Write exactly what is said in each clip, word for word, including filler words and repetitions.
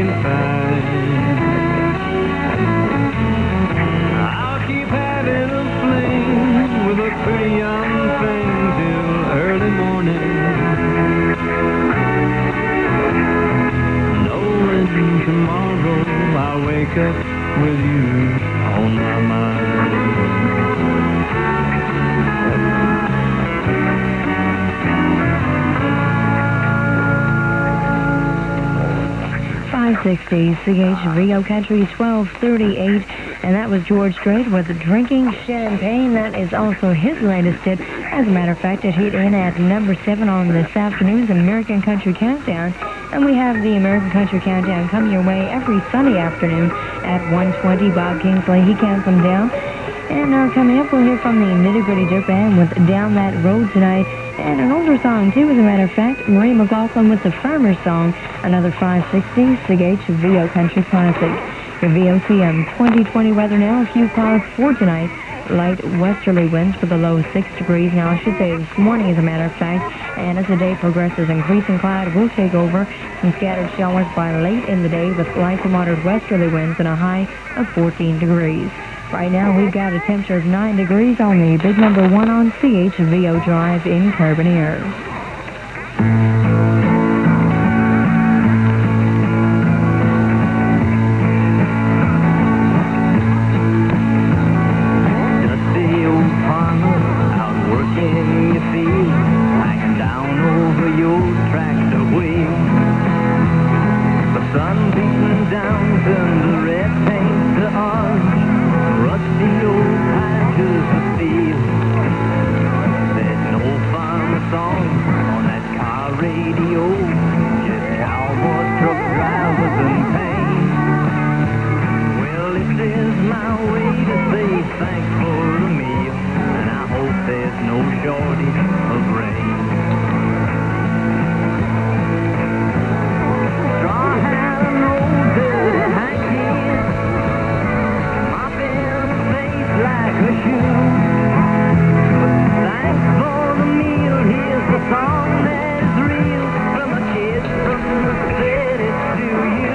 can find. I'll keep having a fling with a pretty young thing till early morning, knowing tomorrow I'll wake up with you on my mind. five sixty C H V O Country twelve thirty-eight, and that was George Strait with Drinking Champagne. That is also his latest hit. As a matter of fact, it hit in at number seven on this afternoon's American Country Countdown, and we have the American Country Countdown coming your way every Sunday afternoon at one twenty. Bob Kingsley, he counts them down. And now coming up, we'll hear from the Nitty Gritty Dirt Band with Down That Road Tonight, and an older song, too, as a matter of fact, Marie McLaughlin with the Farmer's Song, another five sixty C H V O Country Classic. Your V O C M twenty twenty weather now, a few clouds for tonight, light westerly winds with a low of six degrees. Now, I should say this morning, as a matter of fact, and as the day progresses, increasing cloud will take over, some scattered showers by late in the day with light to moderate westerly winds and a high of fourteen degrees. Right now, we've got a temperature of nine degrees on the big number one on C H V O Drive in Carbonear. Dusty old farmer out working your field, hanging down over your tractor wheel. The sun beating down, turned the red paint to orange, rusty old patches of steel. There's no farmer song on that car radio, just cowboys, truck drivers, and pain. Well, this is my way to say thanks for the meal, and I hope there's no shortage of rain. Straw hat and old dirty hankies, like a shoe. Thanks for the meal, here's the song that is real, from a kid from the city to you.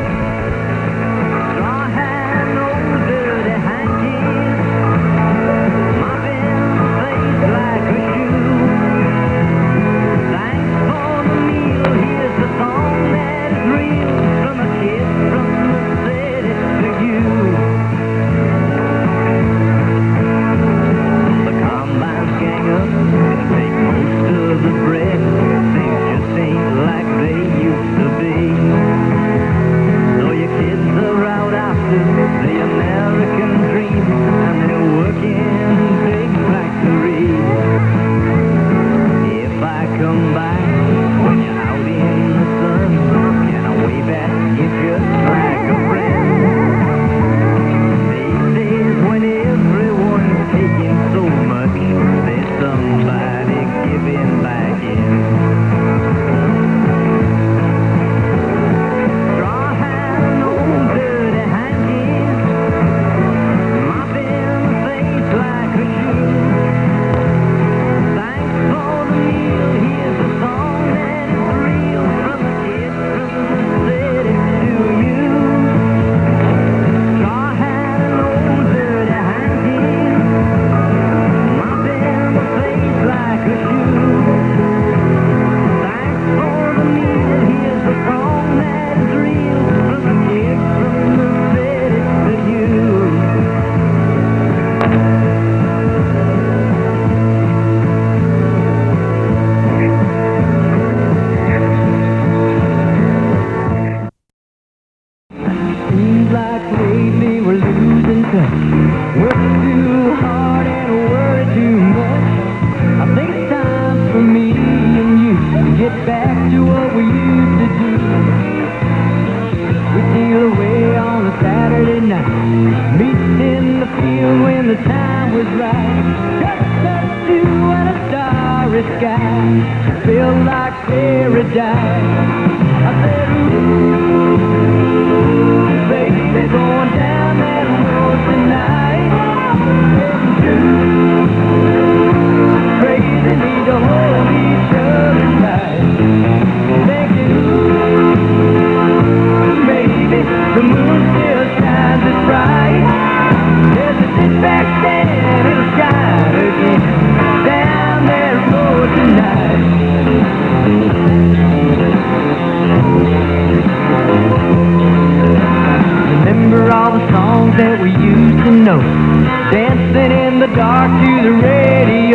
Straw hat and old dirty hankies, mopping the face like a shoe. Thanks for the meal, here's the song that is real, from a kid from the city to you. Gang up and take most of the bread. Things just ain't like they used to be. So your kids are out after the American dream, and they're working big factories. If I come back when you're out in the sun, can I wave at you just like a friend? These days when everyone's taking so much, there's somebody giving back in. Straw hat and old dirty hankies, mopping the face like a shoe. Thanks for the meal, here's a song that is real, from the kid from the city to you. Straw hat and old dirty hankies, mopping the face like a shoe. Thanks for the meal, here's a song that is real, from the kid from the city to you. Seems like lately we're losing touch, working too hard and worry too much. I think it's time for me and you to get back to what we used to do. We'd steal away on a Saturday night, meet in the field when the time was right. Just us two and a starry sky, felt like paradise. I said, ooh, baby, going down that road tonight. Two crazy need to hold each other tight. Thinking, ooh, baby.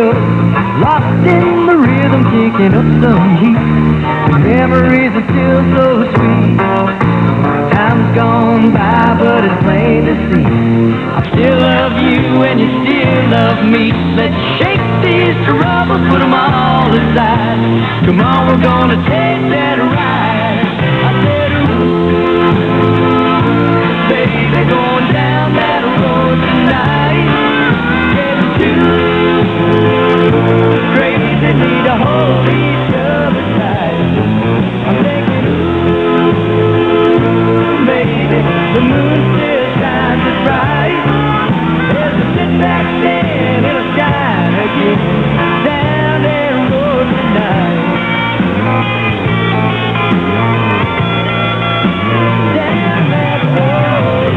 lost in the rhythm, kicking up some heat. The memories are still so sweet. Time's gone by, but it's plain to see I still love you and you still love me. Let's shake these troubles, put them all aside. Come on, we're gonna take that ride. I said, ooh, baby, going down that road tonight. Getting too crazy, need to hold each other tight. I'm thinking, ooh, baby, the moon still shines as bright. There's a sit back then, it'll shine again. Down that road tonight. Down that road,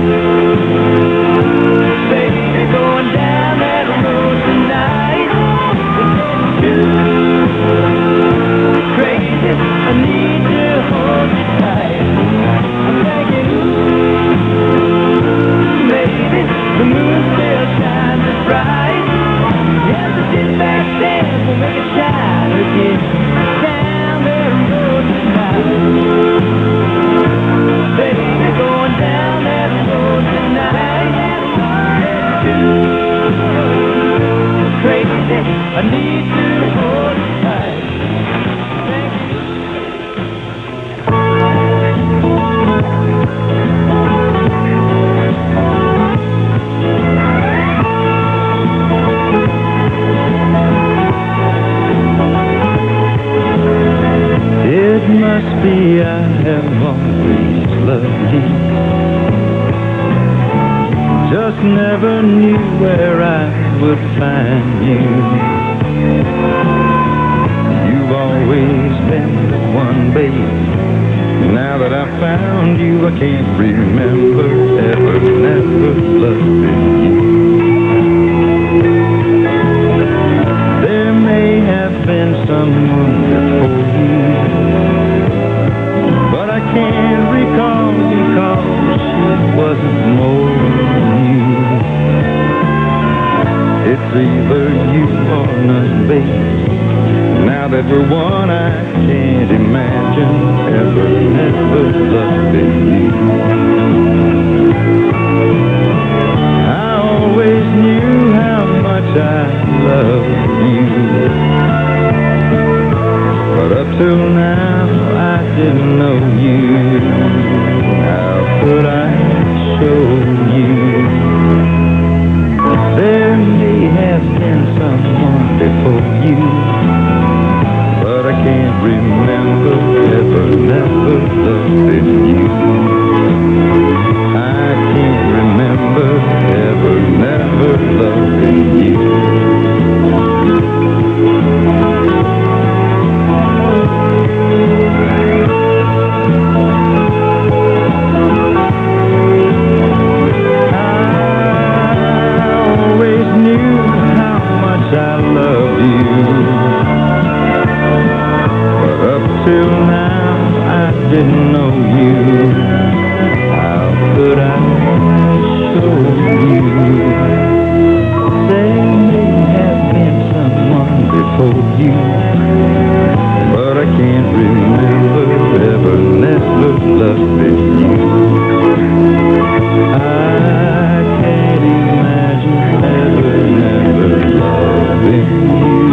baby, going down that road tonight. It's getting too crazy, I need to hold you tight. I'm thinking, ooh, baby, the moon still shines as bright. Yes, the sit back then will make it shine again. Down that road tonight. Baby, going down that road tonight. It's too crazy, I need to hold you tight. Thank you. It must be I have always loved you. Just never knew where I would find you. You've always been the one, babe. Now that I've found you, I can't remember ever, never loving you. There may have been someone before you, but I can't recall because she wasn't more than you. It's either you or none, babe. Now that we're one, I can't imagine ever, never loving you. I always knew how much I loved you, but up till now I didn't know you. How could I show you? There may have been someone before you, but I can't remember ever, never loving you. I can't remember ever, never loving you. I love you, but up till now I didn't know you. How could I show you? There may have been someone before you, but I can't remember ever, never loving you. I can't imagine ever, never loving you.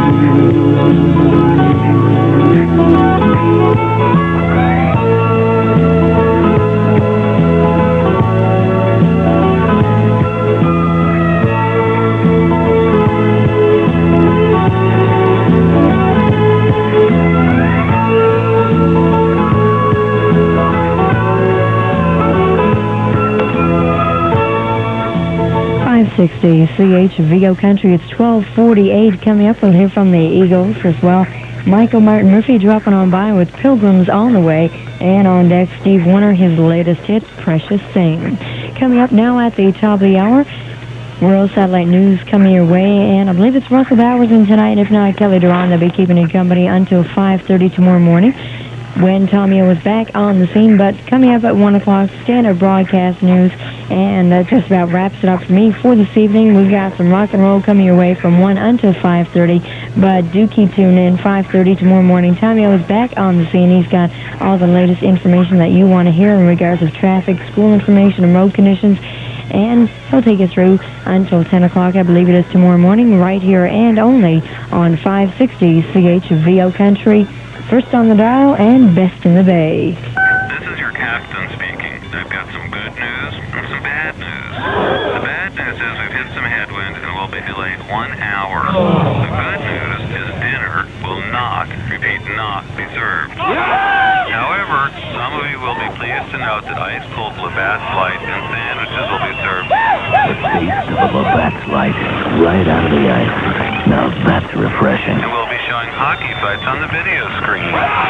five sixty C H V O Country. It's twelve forty-eight. Coming up, we'll hear from the Eagles as well. Michael Martin Murphey dropping on by with Pilgrims on the Way. And on deck, Steve Winter, his latest hit, Precious Thing. Coming up now at the top of the hour, World Satellite News coming your way. And I believe it's Russell Bowers in tonight. If not, Kelly Duran. They'll be keeping you company until five thirty tomorrow morning. when Tommy was back on the scene. But coming up at one o'clock, standard broadcast news, and that just about wraps it up for me for this evening. We've got some rock and roll coming your way from one until five thirty, but do keep tuned in. five thirty tomorrow morning, Tommy is back on the scene. He's got all the latest information that you want to hear in regards of traffic, school information, and road conditions, and he'll take you through until ten o'clock, I believe it is tomorrow morning, right here and only on five sixty C H V O Country. First on the dial and best in the Bay. This is your captain speaking. I've got some good news and some bad news. The bad news is we've hit some headwind and we'll be delayed one hour. The good news is dinner will not, repeat, not be served. However, some of you will be pleased to note that ice-cold Labatt's Light and sandwiches will be served. The taste of a Labatt's Light right out of the ice. Now that's refreshing. And we'll be showing hockey fights on the video screen.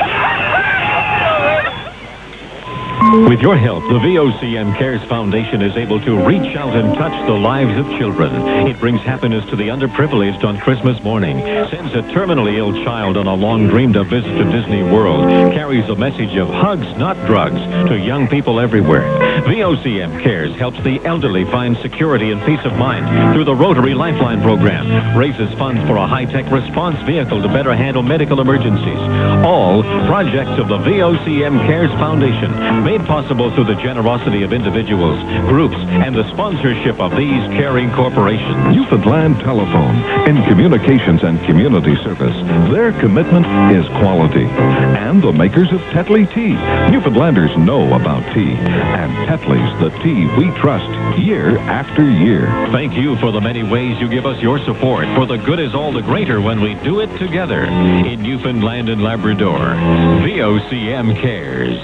With your help, the V O C M Cares Foundation is able to reach out and touch the lives of children. It brings happiness to the underprivileged on Christmas morning, sends a terminally ill child on a long-dreamed-of visit to Disney World, carries a message of hugs, not drugs, to young people everywhere. V O C M Cares helps the elderly find security and peace of mind through the Rotary Lifeline program, raises funds for a high-tech response vehicle to better handle medical emergencies. All projects of the V O C M Cares Foundation, made possible through the generosity of individuals, groups, and the sponsorship of these caring corporations. Newfoundland Telephone, in communications and community service, their commitment is quality. And the makers of Tetley Tea. Newfoundlanders know about tea, and Tetley's the tea we trust year after year. Thank you for the many ways you give us your support, for the good is all the greater when we do it together. In Newfoundland and Labrador, V O C M Cares.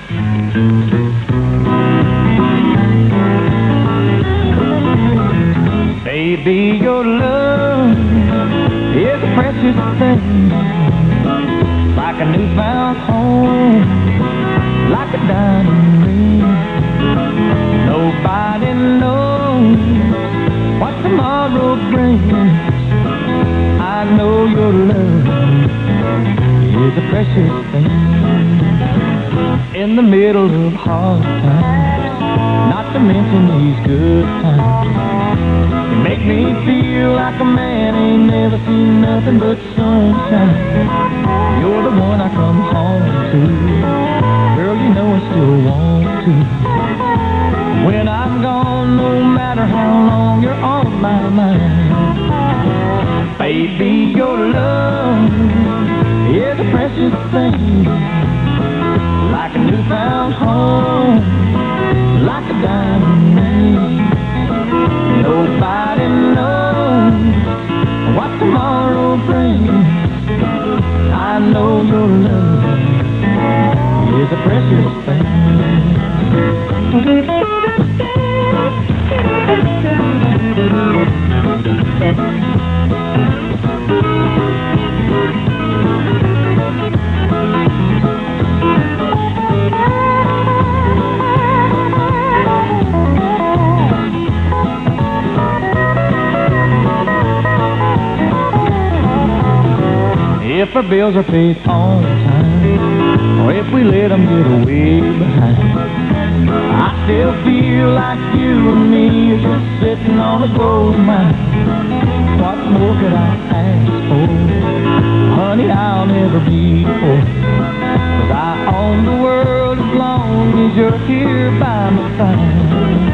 Baby, your love is a precious thing, like a newfound home, like a diamond ring. Nobody knows what tomorrow brings. I know your love is a precious thing. In the middle of hard times, not to mention these good times, you make me feel like a man ain't never seen nothing but sunshine. You're the one I come home to, girl, you know I still want to. When I'm gone, no matter how long, you're on my mind. Baby, your love is a precious thing, like a newfound home, like a diamond ring. Nobody knows what tomorrow brings. I know your love is a precious thing. If our bills are paid on time, or if we let them get away behind, I still feel like you and me are just sitting on a gold mine. What more could I ask for? Honey, I'll never be poor, 'cause I own the world as long as you're here by my side.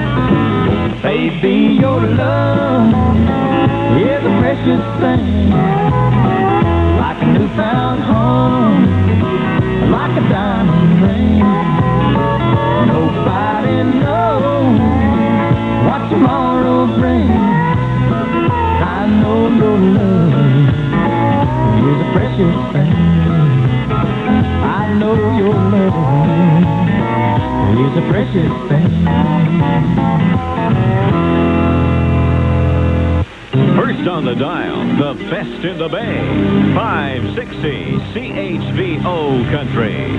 Baby, your love is a precious thing, like a newfound home, like a diamond ring. Nobody knows what tomorrow brings. I know your love is a precious thing. I know your love is a precious thing. First on the dial, the best in the Bay, five sixty C H V O Country.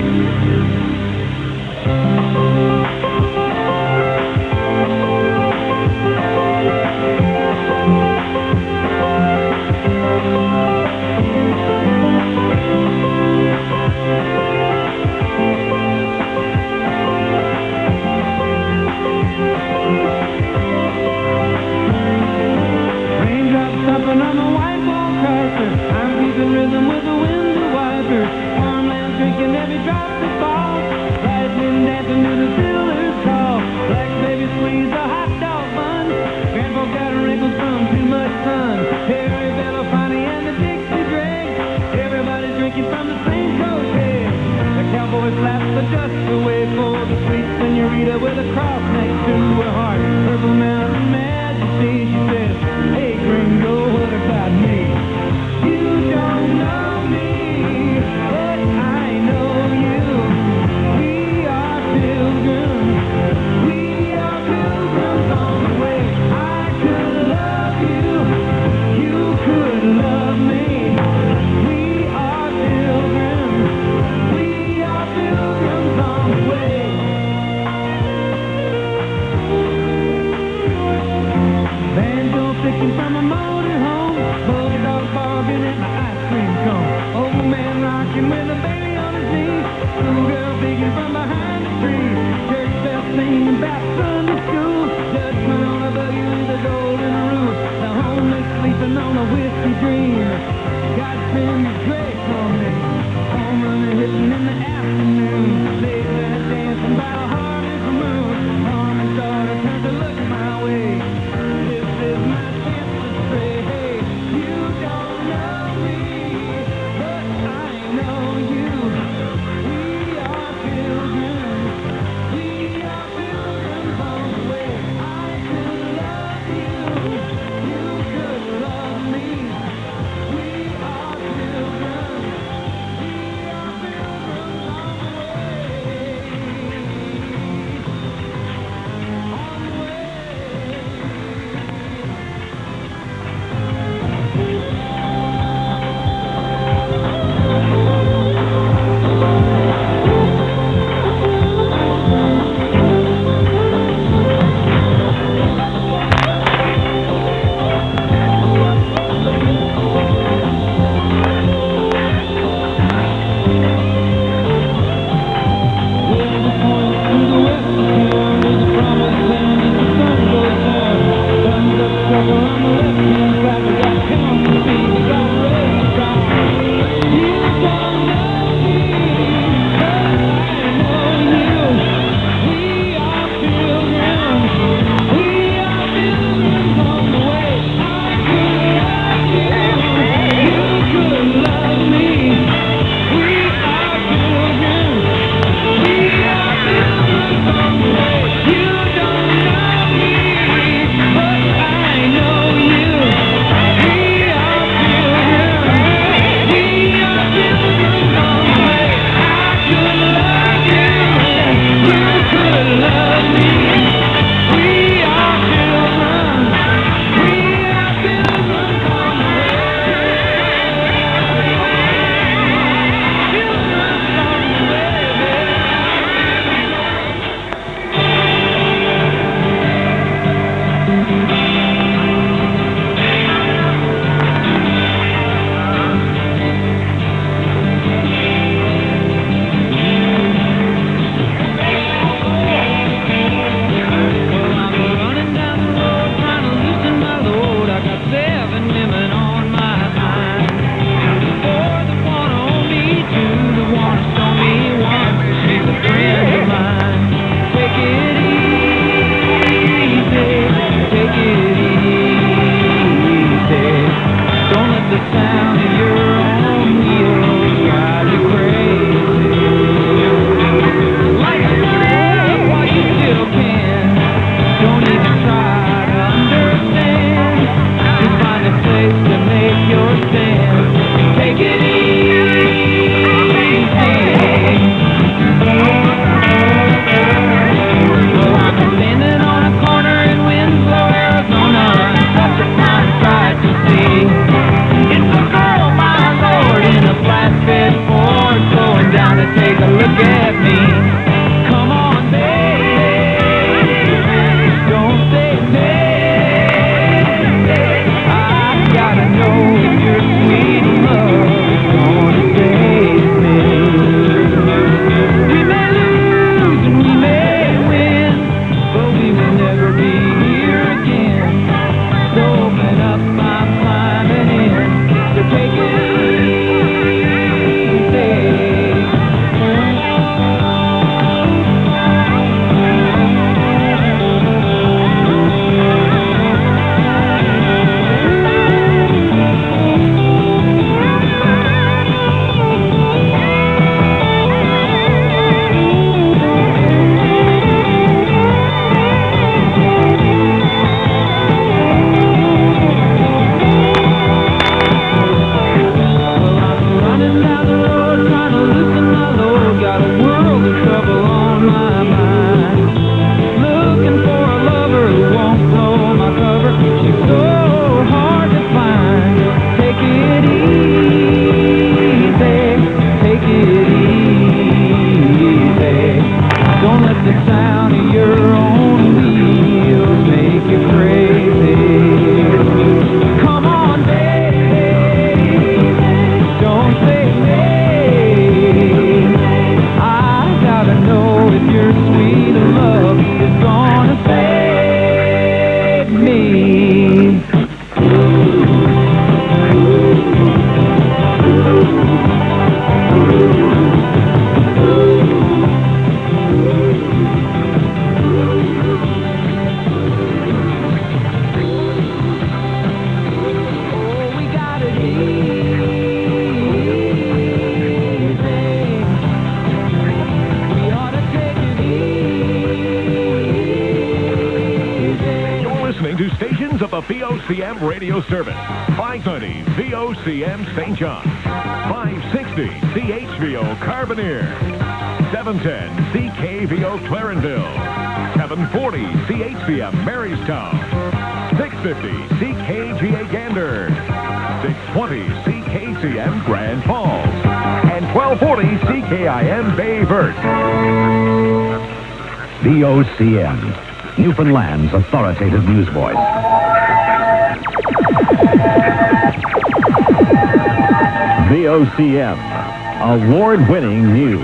raindrops that fall, lightning dancing to the fiddler's call. Black baby squeeze a hot dog bun. Grandpa got wrinkles from too much sun. Harry Belafonte and the Dixie Dregs. Everybody drinking from the same coat head. The cowboy slaps the dust away for the sweet senorita with a cross next to her heart. Purple Mountain Majesty, she says, hey gringo, what about me? You don't know me, but I know you. We are pilgrims, we are pilgrims on the way. I could love you, you could love me. We are pilgrims, we are pilgrims on the way. Banjo picking from a motorhome, bulldog barking at my ice cream cone. Old man rocking with a baby on his knee, schoolgirl peeking from behind the tree. Church bell singing about Sunday school, Dutchman on a buggy with a golden roof. The homeless sleeping on a whiskey dream. God send his grace on me. Home running, hitting in the afternoon. Late night dancing by a harvest moon. Mom and daughter turn to look my way. This is my chance to say, hey, you don't know me, but I know you. We are pilgrims. V O C M radio service. five ninety V O C M Saint John. five sixty C H V O Carbonear. seven ten C K V O Clarenville. seven forty C H C M Marystown. six fifty C K G A Gander. six twenty C K C M Grand Falls. And twelve forty C K I M Bay Vert. V O C M, Newfoundland's authoritative news voice. V O C M, award-winning news.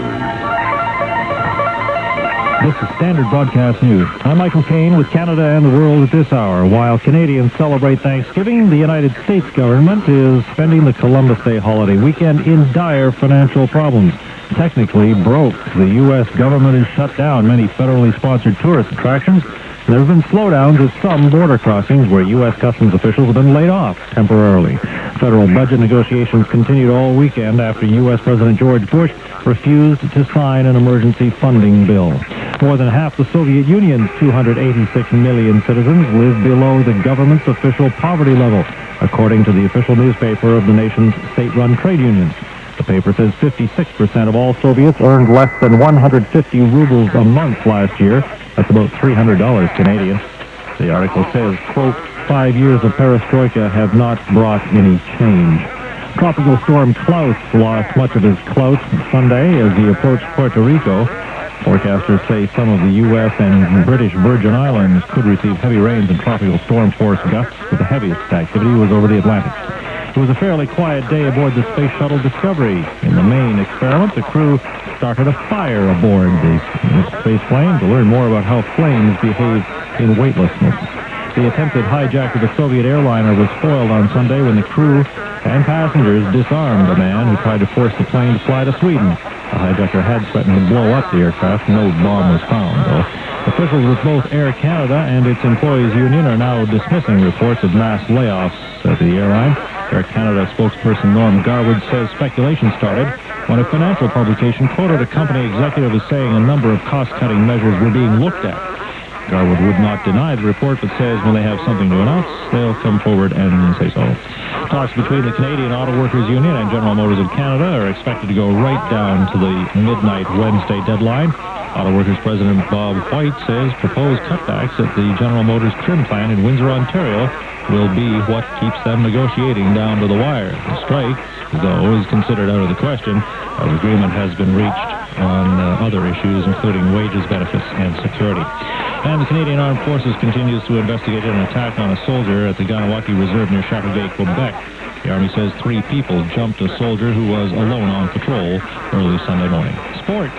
This is Standard Broadcast News. I'm Michael Kane with Canada and the world at this hour. While Canadians celebrate Thanksgiving, the United States government is spending the Columbus Day holiday weekend in dire financial problems. Technically broke. The U S government has shut down many federally sponsored tourist attractions. There have been slowdowns at some border crossings where U S customs officials have been laid off temporarily. Federal budget negotiations continued all weekend after U S President George Bush refused to sign an emergency funding bill. More than half the Soviet Union's two hundred eighty-six million citizens live below the government's official poverty level, according to the official newspaper of the nation's state-run trade unions. The paper says fifty-six percent of all Soviets earned less than one hundred fifty rubles a month last year. That's about three hundred dollars Canadian. The article says, quote, five years of perestroika have not brought any change. Tropical storm Klaus lost much of his clout Sunday as he approached Puerto Rico. Forecasters say some of the U S and British Virgin Islands could receive heavy rains and tropical storm force gusts, but the heaviest activity was over the Atlantic. It was a fairly quiet day aboard the Space Shuttle Discovery. In the main experiment, the crew started a fire aboard the space plane to learn more about how flames behave in weightlessness. The attempted hijack of the Soviet airliner was foiled on Sunday when the crew and passengers disarmed a man who tried to force the plane to fly to Sweden. The hijacker had threatened to blow up the aircraft. No bomb was found, though. Officials with both Air Canada and its employees' union are now dismissing reports of mass layoffs at the airline. Air Canada spokesperson Norm Garwood says speculation started when a financial publication quoted a company executive as saying a number of cost-cutting measures were being looked at. Garwood would not deny the report, but says when they have something to announce, they'll come forward and say so. Talks between the Canadian Auto Workers Union and General Motors of Canada are expected to go right down to the midnight Wednesday deadline. Auto Workers President Bob White says proposed cutbacks at the General Motors trim plant in Windsor, Ontario, will be what keeps them negotiating down to the wire. The strike, though, is considered out of the question, as agreement has been reached on uh, other issues, including wages, benefits, and security. And the Canadian Armed Forces continues to investigate an attack on a soldier at the Ganawaki Reserve near Chateauguay, Quebec. The Army says three people jumped a soldier who was alone on patrol early Sunday morning. Sports.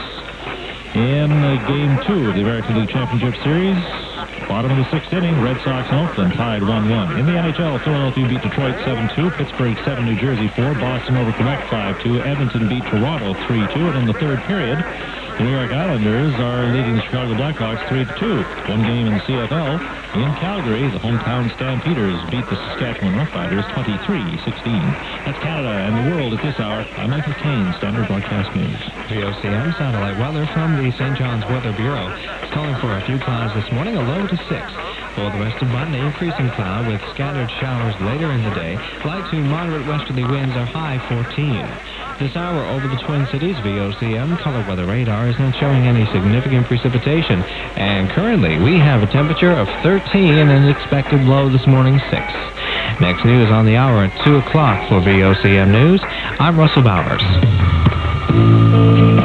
In uh, Game two of the American League Championship Series, bottom of the sixth inning, Red Sox and Oakland tied one one. In the N H L, Philadelphia beat Detroit seven two, Pittsburgh seven, New Jersey four, Boston over Quebec five two, Edmonton beat Toronto three two, and in the third period, the New York Islanders are leading the Chicago Blackhawks three to two. One game in the C F L. In Calgary, the hometown Stampeders beat the Saskatchewan Roughriders twenty-three sixteen. That's Canada and the world at this hour. I'm Michael Kane, Standard Broadcast News. V O C M satellite weather from the Saint John's Weather Bureau. It's calling for a few clouds this morning, a low to six. For the rest of Monday, increasing cloud with scattered showers later in the day. Light to moderate westerly winds are high fourteen. This hour over the Twin Cities, V O C M color weather radar is not showing any significant precipitation. And currently, we have a temperature of thirteen and an expected low this morning, six. Next news on the hour at two o'clock for V O C M News. I'm Russell Bowers.